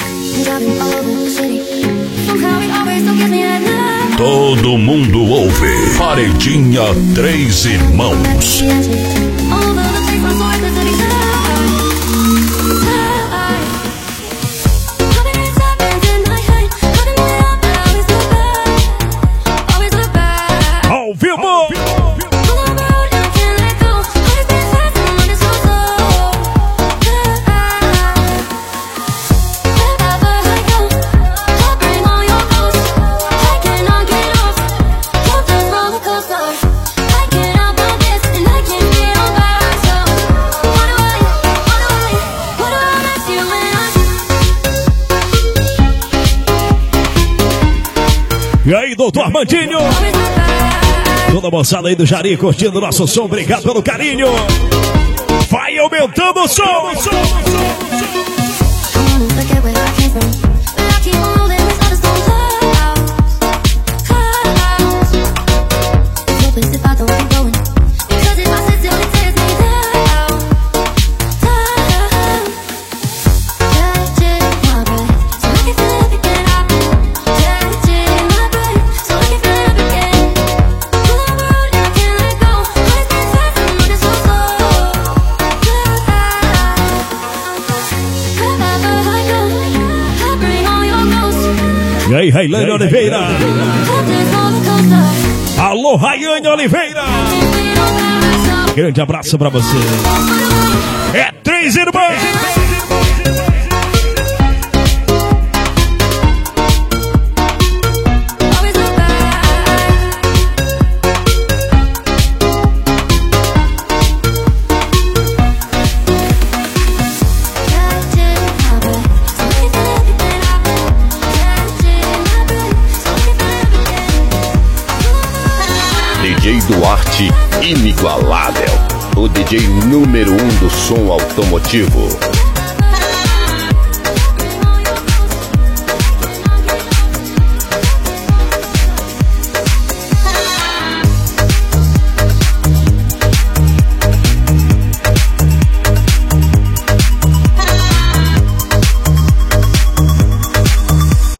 Todo mundo ouve. Paredinha Três Irmãos. Ao vivo. E aí, doutor Armandinho? Toda a moçada aí do Jari curtindo o nosso som. Obrigado pelo carinho. Vai aumentando o som. E aí, Railane Oliveira. Alô, Raiane Oliveira. Grande abraço pra você. É Três Irmãos. DJ Duarte, inigualável. O DJ número 1 do som automotivo.